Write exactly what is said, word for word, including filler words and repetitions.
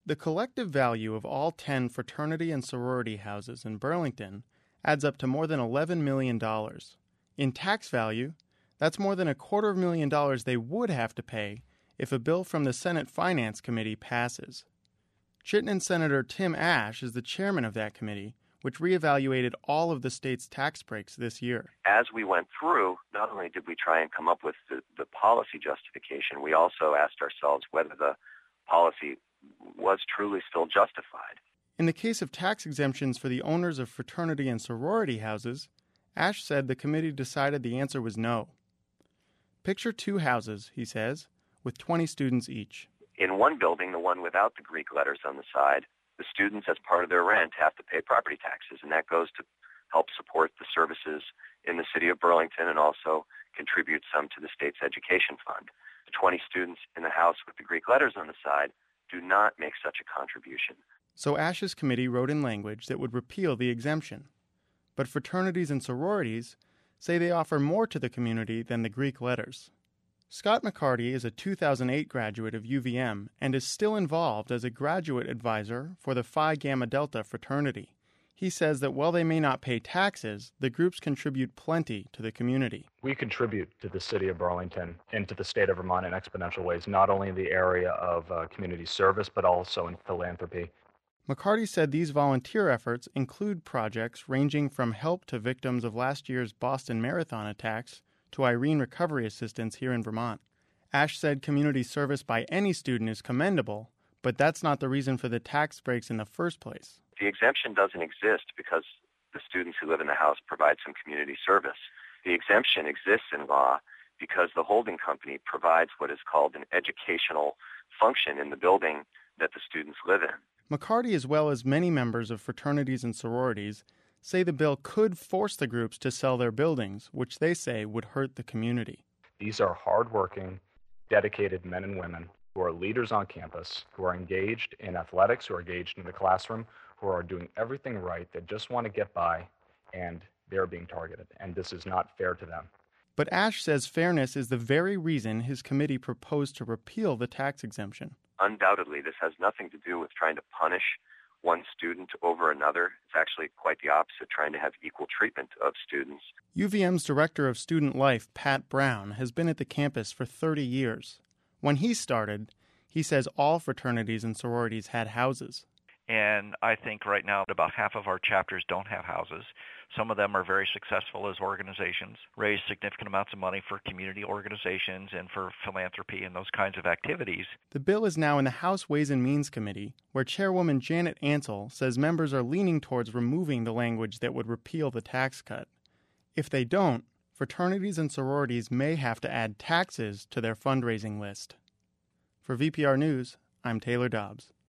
The collective value of all ten fraternity and sorority houses in Burlington adds up to more than eleven million dollars. In tax value, that's more than a quarter of a million dollars they would have to pay if a bill from the Senate Finance Committee passes. Chittenden Senator Tim Ashe is the chairman of that committee, which reevaluated all of the state's tax breaks this year. As we went through, not only did we try and come up with the, the policy justification, we also asked ourselves whether the policy was truly still justified. In the case of tax exemptions for the owners of fraternity and sorority houses, Ashe said the committee decided the answer was no. Picture two houses, he says, with twenty students each. In one building, the one without the Greek letters on the side, the students, as part of their rent, have to pay property taxes, and that goes to help support the services in the city of Burlington and also contribute some to the state's education fund. The twenty students in the house with the Greek letters on the side do not make such a contribution. So Ashe's committee wrote in language that would repeal the exemption. But fraternities and sororities say they offer more to the community than the Greek letters. Scott McCarty is a two thousand eight graduate of U V M and is still involved as a graduate advisor for the Phi Gamma Delta fraternity. He says that while they may not pay taxes, the groups contribute plenty to the community. We contribute to the city of Burlington and to the state of Vermont in exponential ways, not only in the area of uh, community service, but also in philanthropy. McCarty said these volunteer efforts include projects ranging from help to victims of last year's Boston Marathon attacks to Irene recovery assistance here in Vermont. Ashe said community service by any student is commendable, but that's not the reason for the tax breaks in the first place. The exemption doesn't exist because the students who live in the house provide some community service. The exemption exists in law because the holding company provides what is called an educational function in the building that the students live in. McCarty, as well as many members of fraternities and sororities, say the bill could force the groups to sell their buildings, which they say would hurt the community. These are hardworking, dedicated men and women who are leaders on campus, who are engaged in athletics, who are engaged in the classroom, who are doing everything right, that just want to get by, and they're being targeted, and this is not fair to them. But Ashe says fairness is the very reason his committee proposed to repeal the tax exemption. Undoubtedly, this has nothing to do with trying to punish one student over another. It's actually quite the opposite, trying to have equal treatment of students. U V M's Director of Student Life, Pat Brown, has been at the campus for thirty years. When he started, he says all fraternities and sororities had houses. And I think right now about half of our chapters don't have houses. Some of them are very successful as organizations, raise significant amounts of money for community organizations and for philanthropy and those kinds of activities. The bill is now in the House Ways and Means Committee, where Chairwoman Janet Ansell says members are leaning towards removing the language that would repeal the tax cut. If they don't, fraternities and sororities may have to add taxes to their fundraising list. For V P R News, I'm Taylor Dobbs.